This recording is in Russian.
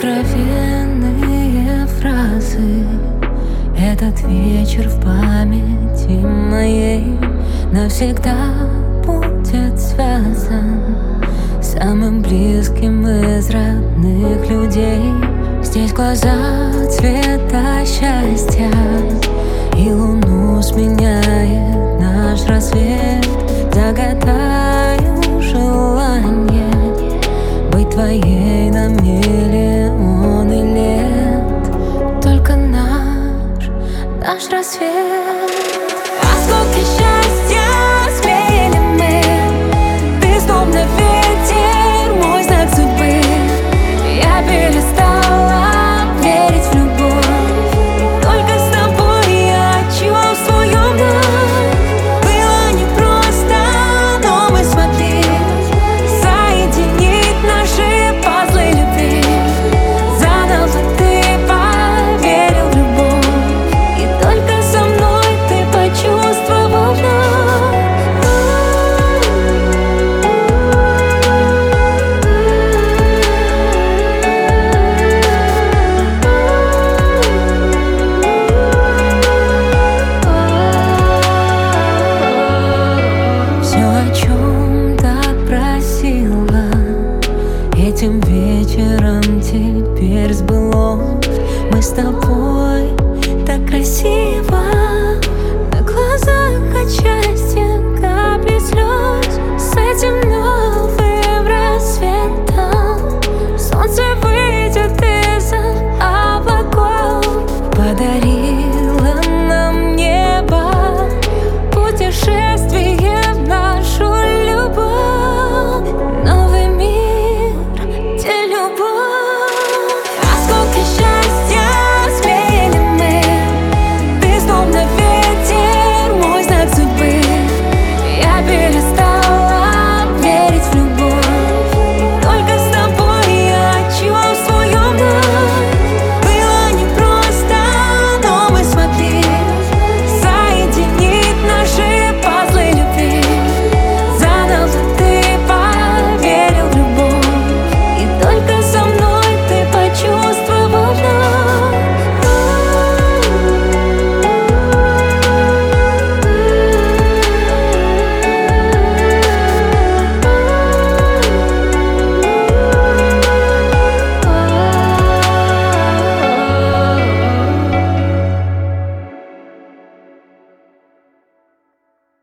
Сокровенные фразы. Этот вечер в памяти моей навсегда будет связан с самым близким из родных людей. Здесь глаза цвета счастья, и луну сменяет наш рассвет. Загадаю желание быть твоей на миллионы лет. Только наш рассвет. Осколки счастья склеили мы. Ты словно ветер, мой знак судьбы. Я перестала верить в любовь. Только с тобой я чувствую вновь. Было непросто, но мы смогли соединить наши пазлы любви. Заново ты поверил в любовь, и только со мной ты почувствовал вновь. Все, о чем так просила, этим вечером теперь сбылось. Мы с тобой так красиво, на глазах от счастья капли слез. С этим новым рассветом солнце выйдет из-за облаков. Подарило нам небо путешествие.